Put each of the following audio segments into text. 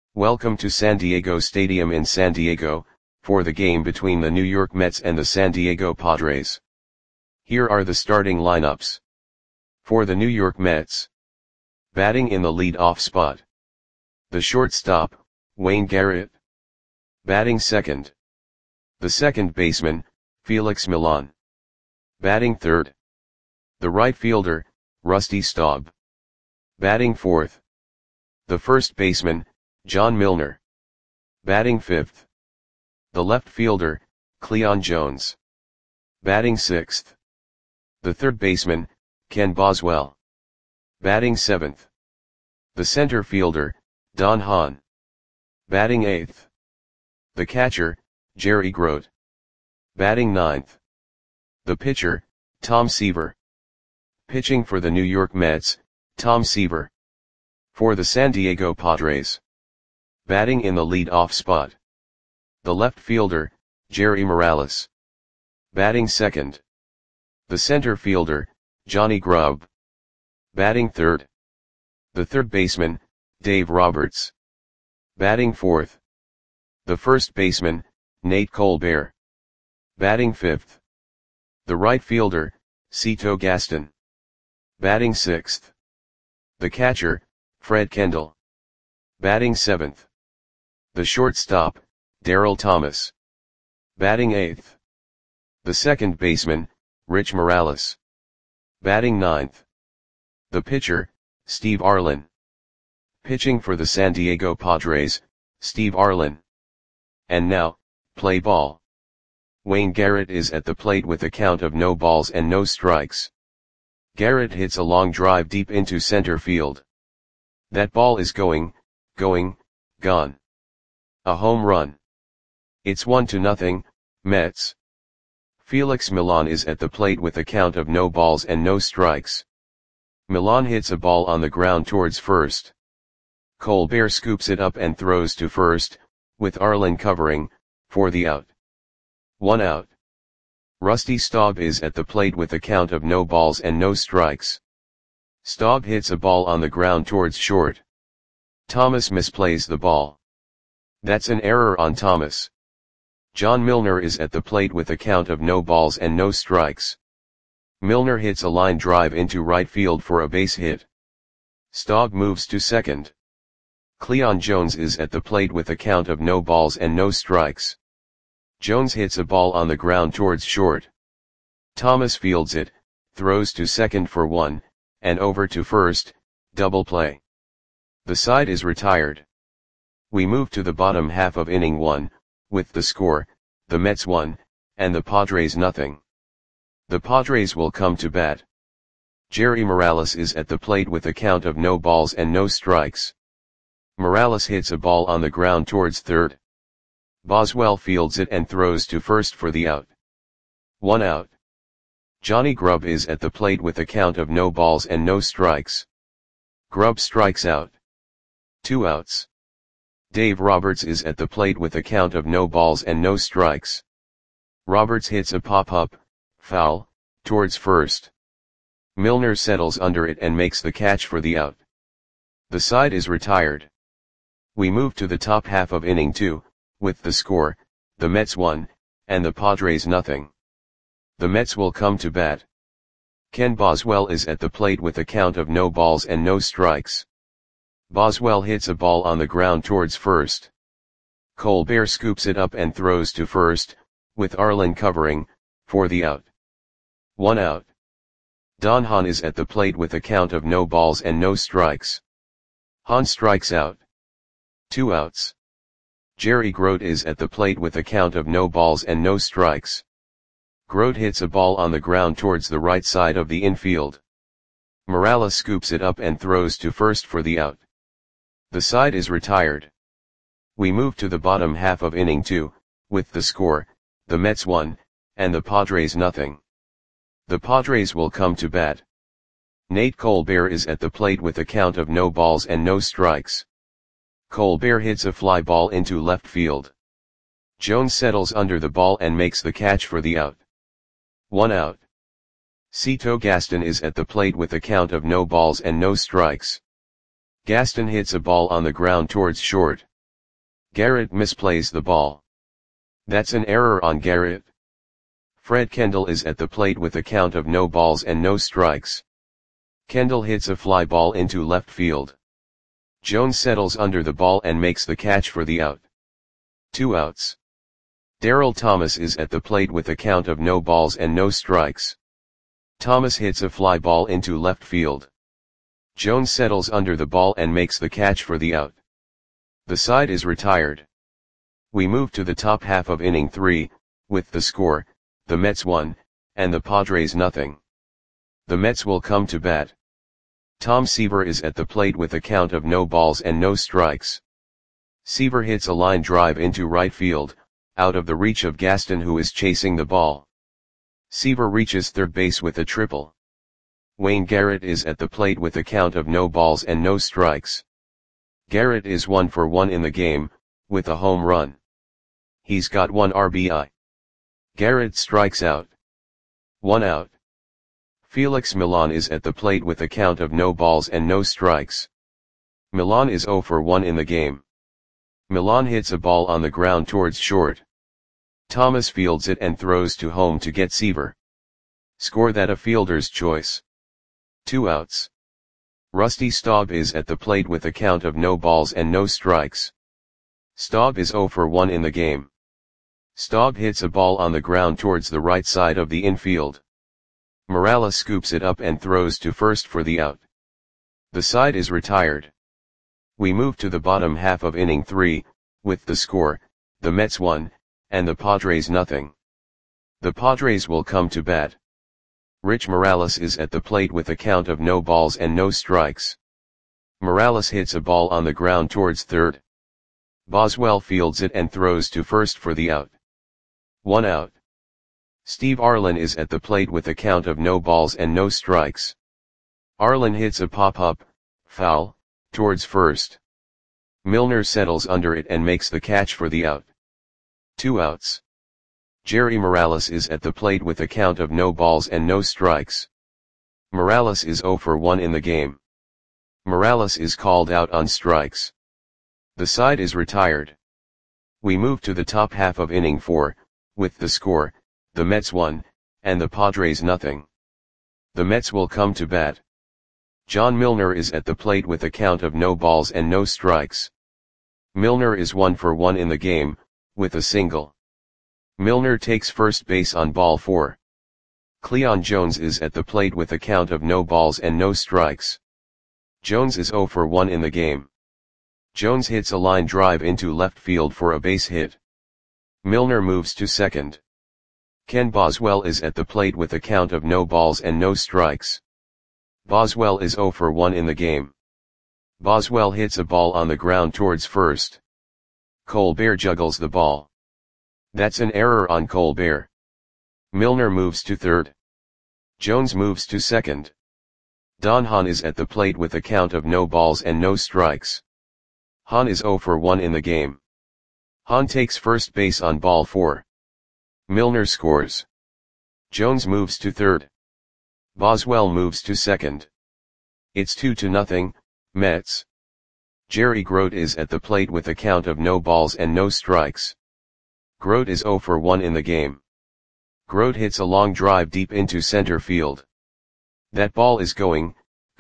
Welcome to San Diego Stadium in San Diego, for the game between the New York Mets and the San Diego Padres. Here are the starting lineups. For the New York Mets. Batting in the lead-off spot. The shortstop, Wayne Garrett. Batting second. The second baseman, Felix Millan. Batting third. The right fielder, Rusty Staub. Batting fourth. The first baseman, John Milner. Batting fifth. The left fielder, Cleon Jones. Batting sixth. The third baseman, Ken Boswell. Batting seventh. The center fielder, Don Hahn. Batting eighth. The catcher, Jerry Grote. Batting ninth. The pitcher, Tom Seaver. Pitching for the New York Mets, Tom Seaver. For the San Diego Padres. Batting in the lead-off spot. The left fielder, Jerry Morales. Batting second. The center fielder, Johnny Grubb. Batting third. The third baseman, Dave Roberts. Batting fourth. The first baseman, Nate Colbert. Batting fifth. The right fielder, Cito Gaston. Batting sixth. The catcher, Fred Kendall. Batting seventh. The shortstop, Darryl Thomas. Batting eighth. The second baseman, Rich Morales. Batting ninth. The pitcher, Steve Arlen. Pitching for the San Diego Padres, Steve Arlen. And now, play ball. Wayne Garrett is at the plate with a count of no balls and no strikes. Garrett hits a long drive deep into center field. That ball is gone. A home run. It's 1-0, Mets. Felix Millan is at the plate with a count of no balls and no strikes. Millan hits a ball on the ground towards first. Colbert scoops it up and throws to first, with Arlen covering, for the out. 1 out. Rusty Staub is at the plate with a count of no balls and no strikes. Staub hits a ball on the ground towards short. Thomas misplays the ball. That's an error on Thomas. John Milner is at the plate with a count of no balls and no strikes. Milner hits a line drive into right field for a base hit. Staub moves to second. Cleon Jones is at the plate with a count of no balls and no strikes. Jones hits a ball on the ground towards short. Thomas fields it, throws to second for 1, and over to first, double play. The side is retired. We move to the bottom half of inning 1, with the score, the Mets 1, and the Padres 0. The Padres will come to bat. Jerry Morales is at the plate with a count of no balls and no strikes. Morales hits a ball on the ground towards third. Boswell fields it and throws to first for the out. 1 out. Johnny Grubb is at the plate with a count of no balls and no strikes. Grubb strikes out. 2 outs. Dave Roberts is at the plate with a count of no balls and no strikes. Roberts hits a pop-up, foul, towards first. Milner settles under it and makes the catch for the out. The side is retired. We move to the top half of inning 2, with the score, the Mets 1, and the Padres 0. The Mets will come to bat. Ken Boswell is at the plate with a count of no balls and no strikes. Boswell hits a ball on the ground towards first. Colbert scoops it up and throws to first, with Arlen covering, for the out. 1 out. Don Hahn is at the plate with a count of no balls and no strikes. Hahn strikes out. 2 outs. Jerry Grote is at the plate with a count of no balls and no strikes. Grote hits a ball on the ground towards the right side of the infield. Morales scoops it up and throws to first for the out. The side is retired. We move to the bottom half of inning 2, with the score, the Mets 1, and the Padres 0. The Padres will come to bat. Nate Colbert is at the plate with a count of no balls and no strikes. Colbert hits a fly ball into left field. Jones settles under the ball and makes the catch for the out. 1 out. Cito Gaston is at the plate with a count of no balls and no strikes. Gaston hits a ball on the ground towards short. Garrett misplays the ball. That's an error on Garrett. Fred Kendall is at the plate with a count of no balls and no strikes. Kendall hits a fly ball into left field. Jones settles under the ball and makes the catch for the out. 2 outs. Darryl Thomas is at the plate with a count of no balls and no strikes. Thomas hits a fly ball into left field. Jones settles under the ball and makes the catch for the out. The side is retired. We move to the top half of inning 3, with the score, the Mets 1, and the Padres nothing. The Mets will come to bat. Tom Seaver is at the plate with a count of no balls and no strikes. Seaver hits a line drive into right field, out of the reach of Gaston, who is chasing the ball. Seaver reaches third base with a triple. Wayne Garrett is at the plate with a count of no balls and no strikes. Garrett is 1 for 1 in the game, with a home run. He's got 1 RBI. Garrett strikes out. 1 out. Felix Millan is at the plate with a count of no balls and no strikes. Millan is 0 for 1 in the game. Millan hits a ball on the ground towards short. Thomas fields it and throws to home to get Seaver. Score that a fielder's choice. 2 outs. Rusty Staub is at the plate with a count of no balls and no strikes. Staub is 0 for 1 in the game. Staub hits a ball on the ground towards the right side of the infield. Morales scoops it up and throws to first for the out. The side is retired. We move to the bottom half of inning 3, with the score, the Mets 1, and the Padres nothing. The Padres will come to bat. Rich Morales is at the plate with a count of no balls and no strikes. Morales hits a ball on the ground towards third. Boswell fields it and throws to first for the out. 1 out. Steve Arlen is at the plate with a count of no balls and no strikes. Arlen hits a pop-up, foul, towards first. Milner settles under it and makes the catch for the out. 2 outs. Jerry Morales is at the plate with a count of no balls and no strikes. Morales is 0 for 1 in the game. Morales is called out on strikes. The side is retired. We move to the top half of inning 4, with the score, the Mets 1, and the Padres nothing. The Mets will come to bat. John Milner is at the plate with a count of no balls and no strikes. Milner is 1 for 1 in the game, with a single. Milner takes first base on ball 4. Cleon Jones is at the plate with a count of no balls and no strikes. Jones is 0 for 1 in the game. Jones hits a line drive into left field for a base hit. Milner moves to second. Ken Boswell is at the plate with a count of no balls and no strikes. Boswell is 0 for 1 in the game. Boswell hits a ball on the ground towards first. Colbert juggles the ball. That's an error on Colbert. Milner moves to third. Jones moves to second. Don Hahn is at the plate with a count of no balls and no strikes. Hahn is 0 for 1 in the game. Hahn takes first base on ball 4. Milner scores. Jones moves to third. Boswell moves to second. It's 2-0, Mets. Jerry Grote is at the plate with a count of no balls and no strikes. Grote is 0 for 1 in the game. Grote hits a long drive deep into center field. That ball is gone.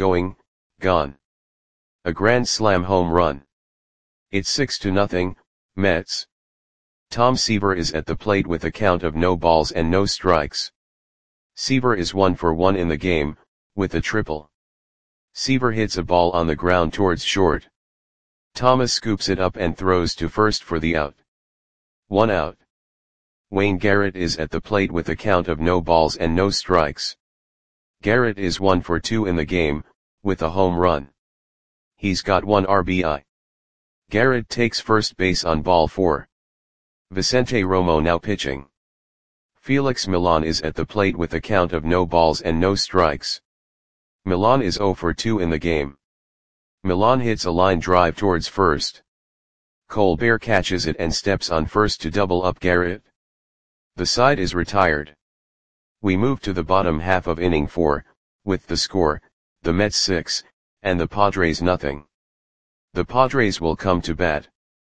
A grand slam home run. It's 6-0, Mets. Tom Seaver is at the plate with a count of no balls and no strikes. Seaver is 1 for 1 in the game, with a triple. Seaver hits a ball on the ground towards short. Thomas scoops it up and throws to first for the out. 1 out. Wayne Garrett is at the plate with a count of no balls and no strikes. Garrett is 1 for 2 in the game, with a home run. He's got 1 RBI. Garrett takes first base on ball 4. Vicente Romo now pitching. Felix Millan is at the plate with a count of no balls and no strikes. Millan is 0 for 2 in the game. Millan hits a line drive towards first. Colbert catches it and steps on first to double up Garrett. The side is retired. We move to the bottom half of inning 4, with the score, the Mets 6, and the Padres nothing. The Padres will come to bat.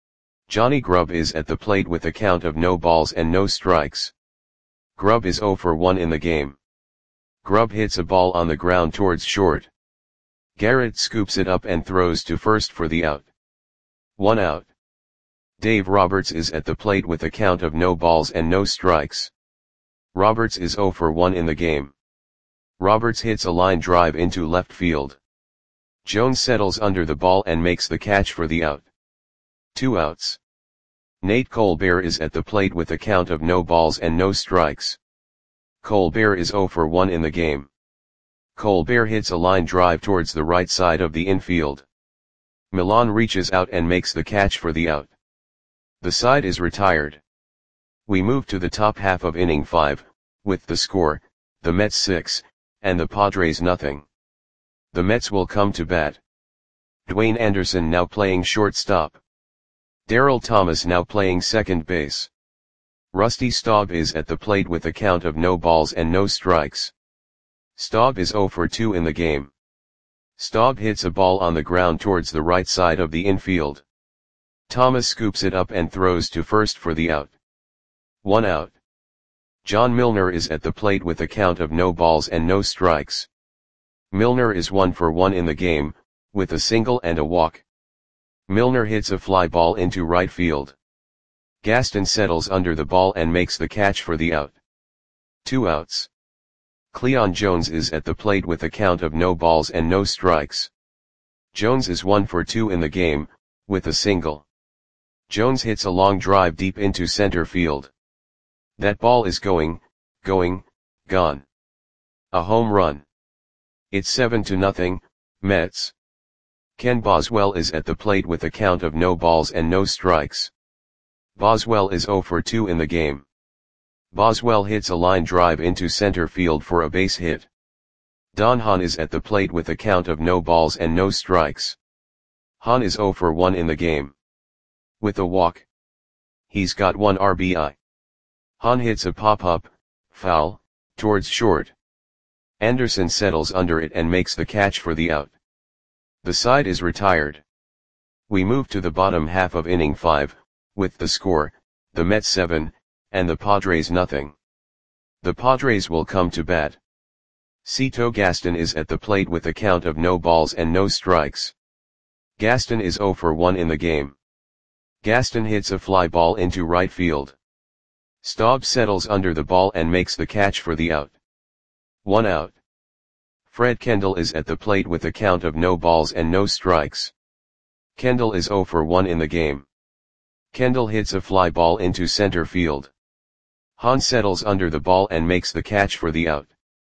Johnny Grubb is at the plate with a count of no balls and no strikes. Grubb is 0 for 1 in the game. Grubb hits a ball on the ground towards short. Garrett scoops it up and throws to first for the out. 1 out. Dave Roberts is at the plate with a count of no balls and no strikes. Roberts is 0 for 1 in the game. Roberts hits a line drive into left field. Jones settles under the ball and makes the catch for the out. 2 outs. Nate Colbert is at the plate with a count of no balls and no strikes. Colbert is 0 for 1 in the game. Colbert hits a line drive towards the right side of the infield. Millan reaches out and makes the catch for the out. The side is retired. We move to the top half of inning 5, with the score, the Mets 6, and the Padres nothing. The Mets will come to bat. Dwayne Anderson now playing shortstop. Darryl Thomas now playing second base. Rusty Staub is at the plate with a count of no balls and no strikes. Staub is 0 for 2 in the game. Staub hits a ball on the ground towards the right side of the infield. Thomas scoops it up and throws to first for the out. 1 out. John Milner is at the plate with a count of no balls and no strikes. Milner is 1 for 1 in the game, with a single and a walk. Milner hits a fly ball into right field. Gaston settles under the ball and makes the catch for the out. 2 outs. Cleon Jones is at the plate with a count of no balls and no strikes. Jones is 1 for 2 in the game, with a single. Jones hits a long drive deep into center field. That ball is gone. A home run. It's 7-0, Mets. Ken Boswell is at the plate with a count of no balls and no strikes. Boswell is 0 for 2 in the game. Boswell hits a line drive into center field for a base hit. Don Hahn is at the plate with a count of no balls and no strikes. Hahn is 0 for 1 in the game. With a walk. He's got 1 RBI. Hahn hits a pop-up, foul, towards short. Anderson settles under it and makes the catch for the out. The side is retired. We move to the bottom half of inning 5, with the score, the Mets 7, and the Padres nothing. The Padres will come to bat. Cito Gaston is at the plate with a count of no balls and no strikes. Gaston is 0 for 1 in the game. Gaston hits a fly ball into right field. Staub settles under the ball and makes the catch for the out. 1 out. Fred Kendall is at the plate with a count of no balls and no strikes. Kendall is 0 for 1 in the game. Kendall hits a fly ball into center field. Hahn settles under the ball and makes the catch for the out.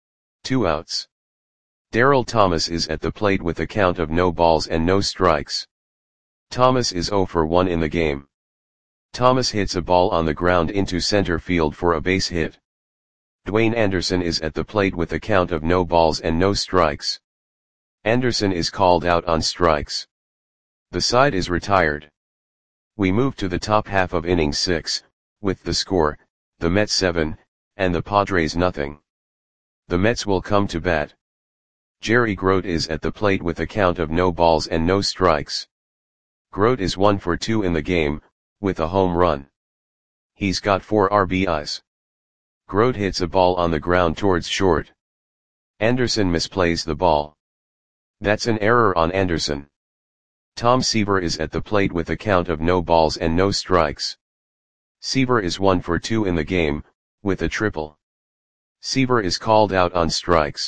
2 outs. Darryl Thomas is at the plate with a count of no balls and no strikes. Thomas is 0 for 1 in the game. Thomas hits a ball on the ground into center field for a base hit. Dwayne Anderson is at the plate with a count of no balls and no strikes. Anderson is called out on strikes. The side is retired. We move to the top half of inning 6, with the score, the Mets 7, and the Padres nothing. The Mets will come to bat. Jerry Grote is at the plate with a count of no balls and no strikes. Grote is 1 for 2 in the game, with a home run. He's got 4 RBIs. Grote hits a ball on the ground towards short. Anderson misplays the ball. That's an error on Anderson. Tom Seaver is at the plate with a count of no balls and no strikes. Seaver is 1 for 2 in the game, with a triple. Seaver is called out on strikes.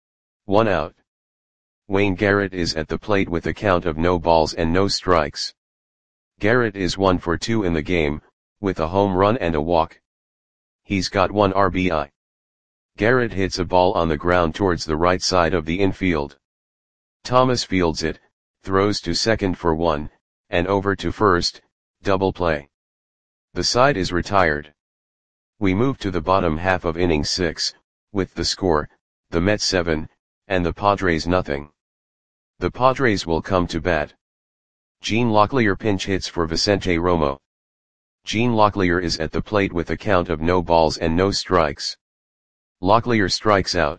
1 out. Wayne Garrett is at the plate with a count of no balls and no strikes. Garrett is 1 for 2 in the game, with a home run and a walk. He's got 1 RBI. Garrett hits a ball on the ground towards the right side of the infield. Thomas fields it, throws to second for 1, and over to first, double play. The side is retired. We move to the bottom half of inning 6, with the score, the Mets 7, and the Padres nothing. The Padres will come to bat. Gene Locklear pinch hits for Vicente Romo. Gene Locklear is at the plate with a count of no balls and no strikes. Locklear strikes out.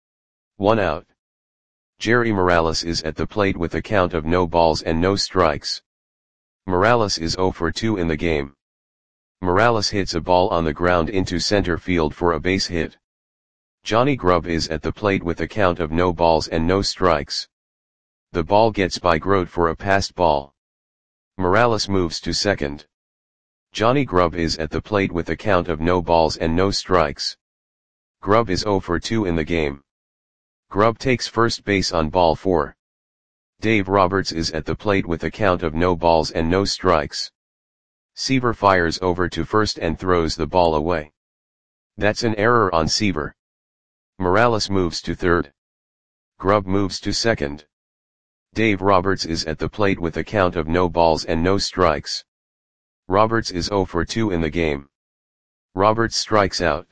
1 out. Jerry Morales is at the plate with a count of no balls and no strikes. Morales is 0 for 2 in the game. Morales hits a ball on the ground into center field for a base hit. Johnny Grubb is at the plate with a count of no balls and no strikes. The ball gets by Grote for a passed ball. Morales moves to second. Johnny Grubb is at the plate with a count of no balls and no strikes. Grubb is 0 for 2 in the game. Grubb takes first base on ball 4. Dave Roberts is at the plate with a count of no balls and no strikes. Seaver fires over to first and throws the ball away. That's an error on Seaver. Morales moves to third. Grubb moves to second. Dave Roberts is at the plate with a count of no balls and no strikes. Roberts is 0 for 2 in the game. Roberts strikes out.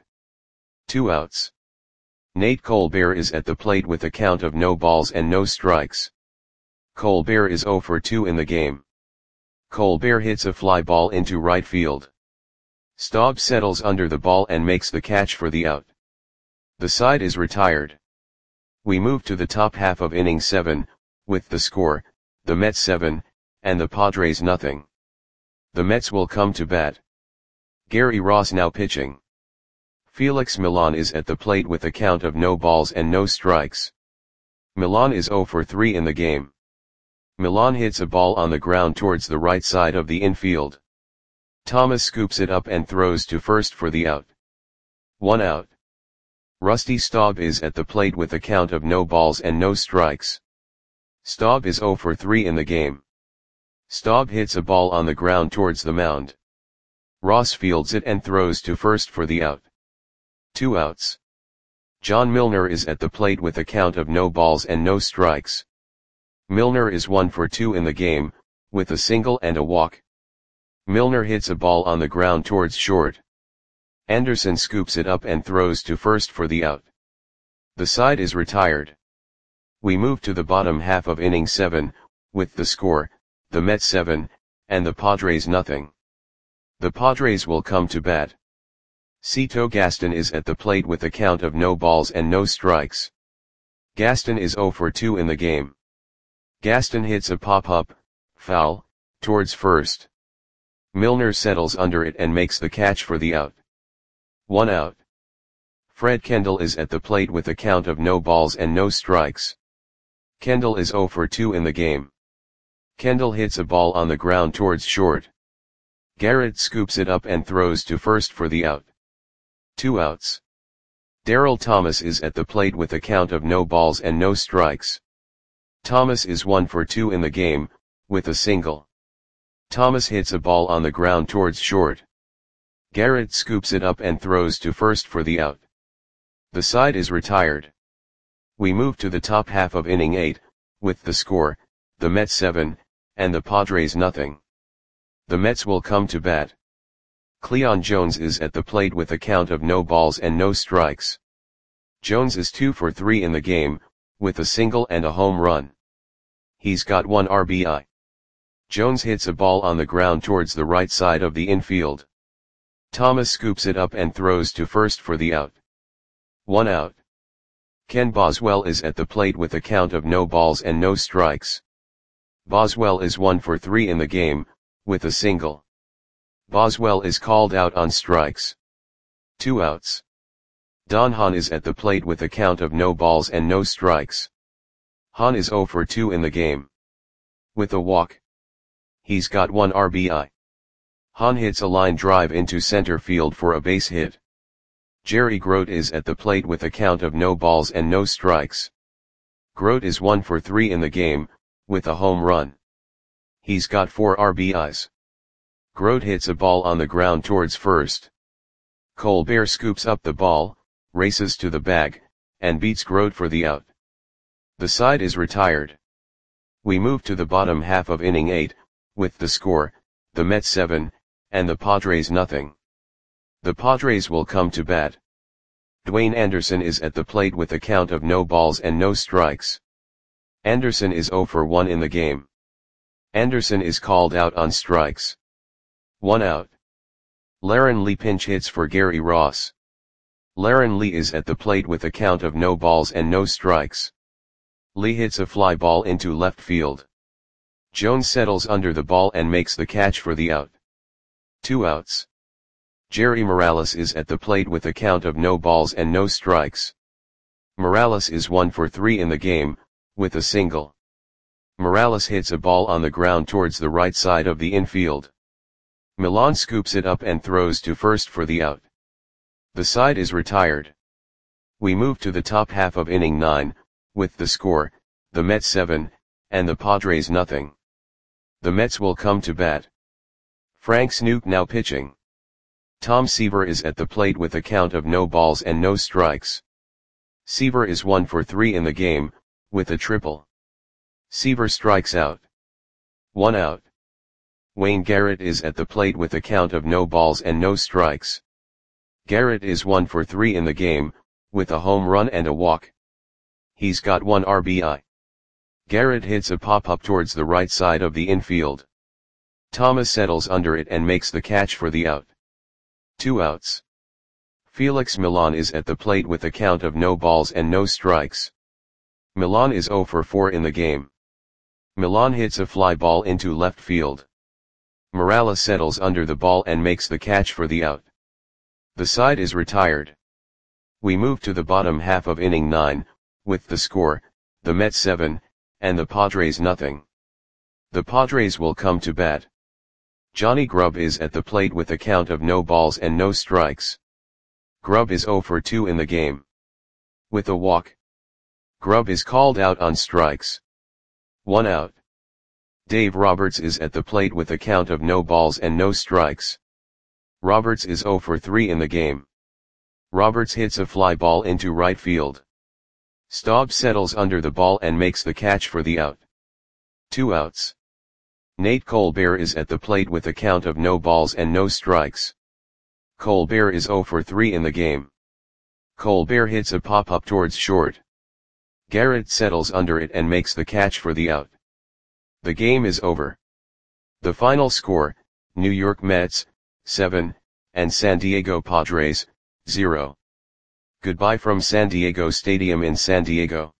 2 outs. Nate Colbert is at the plate with a count of no balls and no strikes. Colbert is 0 for 2 in the game. Colbert hits a fly ball into right field. Staub settles under the ball and makes the catch for the out. The side is retired. We move to the top half of inning 7, with the score, the Mets 7, and the Padres nothing. The Mets will come to bat. Gary Ross now pitching. Felix Millan is at the plate with a count of no balls and no strikes. Millan is 0 for 3 in the game. Millan hits a ball on the ground towards the right side of the infield. Thomas scoops it up and throws to first for the out. 1 out. Rusty Staub is at the plate with a count of no balls and no strikes. Staub is 0 for 3 in the game. Staub hits a ball on the ground towards the mound. Ross fields it and throws to first for the out. 2 outs. John Milner is at the plate with a count of no balls and no strikes. Milner is 1 for 2 in the game, with a single and a walk. Milner hits a ball on the ground towards short. Anderson scoops it up and throws to first for the out. The side is retired. We move to the bottom half of inning 7, with the score, the Mets 7, and the Padres nothing. The Padres will come to bat. Cito Gaston is at the plate with a count of no balls and no strikes. Gaston is 0 for 2 in the game. Gaston hits a pop-up, foul, towards first. Milner settles under it and makes the catch for the out. 1 out. Fred Kendall is at the plate with a count of no balls and no strikes. Kendall is 0 for 2 in the game. Kendall hits a ball on the ground towards short. Garrett scoops it up and throws to first for the out. 2 outs. Darryl Thomas is at the plate with a count of no balls and no strikes. Thomas is 1 for 2 in the game, with a single. Thomas hits a ball on the ground towards short. Garrett scoops it up and throws to first for the out. The side is retired. We move to the top half of inning 8, with the score, the Mets 7, and the Padres nothing. The Mets will come to bat. Cleon Jones is at the plate with a count of no balls and no strikes. Jones is 2 for 3 in the game, with a single and a home run. He's got 1 RBI. Jones hits a ball on the ground towards the right side of the infield. Thomas scoops it up and throws to first for the out. 1 out. Ken Boswell is at the plate with a count of no balls and no strikes. Boswell is 1 for 3 in the game, with a single. Boswell is called out on strikes. 2 outs. Don Hahn is at the plate with a count of no balls and no strikes. Hahn is 0 for 2 in the game. With a walk. He's got 1 RBI. Hahn hits a line drive into center field for a base hit. Jerry Grote is at the plate with a count of no balls and no strikes. Grote is 1 for 3 in the game, with a home run. He's got 4 RBIs. Grote hits a ball on the ground towards first. Colbert scoops up the ball, races to the bag, and beats Grote for the out. The side is retired. We move to the bottom half of inning 8, with the score, the Mets 7, and the Padres nothing. The Padres will come to bat. Dwayne Anderson is at the plate with a count of no balls and no strikes. Anderson is 0 for 1 in the game. Anderson is called out on strikes. 1 out. Laren Lee pinch hits for Gary Ross. Laren Lee is at the plate with a count of no balls and no strikes. Lee hits a fly ball into left field. Jones settles under the ball and makes the catch for the out. 2 outs. Jerry Morales is at the plate with a count of no balls and no strikes. Morales is 1 for 3 in the game, with a single. Morales hits a ball on the ground towards the right side of the infield. Millan scoops it up and throws to first for the out. The side is retired. We move to the top half of inning 9, with the score, the Mets 7, and the Padres nothing. The Mets will come to bat. Frank Snook now pitching. Tom Seaver is at the plate with a count of no balls and no strikes. Seaver is 1 for 3 in the game, with a triple. Seaver strikes out. 1 out. Wayne Garrett is at the plate with a count of no balls and no strikes. Garrett is 1 for 3 in the game, with a home run and a walk. He's got 1 RBI. Garrett hits a pop-up towards the right side of the infield. Thomas settles under it and makes the catch for the out. 2 outs. Felix Millan is at the plate with a count of no balls and no strikes. Millan is 0 for 4 in the game. Millan hits a fly ball into left field. Morales settles under the ball and makes the catch for the out. The side is retired. We move to the bottom half of inning 9, with the score, the Mets 7, and the Padres nothing. The Padres will come to bat. Johnny Grubb is at the plate with a count of no balls and no strikes. Grubb is 0 for 2 in the game. With a walk. Grubb is called out on strikes. 1 out. Dave Roberts is at the plate with a count of no balls and no strikes. Roberts is 0 for 3 in the game. Roberts hits a fly ball into right field. Staub settles under the ball and makes the catch for the out. 2 outs. Nate Colbert is at the plate with a count of no balls and no strikes. Colbert is 0 for 3 in the game. Colbert hits a pop-up towards short. Garrett settles under it and makes the catch for the out. The game is over. The final score, New York Mets, 7, and San Diego Padres, 0. Goodbye from San Diego Stadium in San Diego.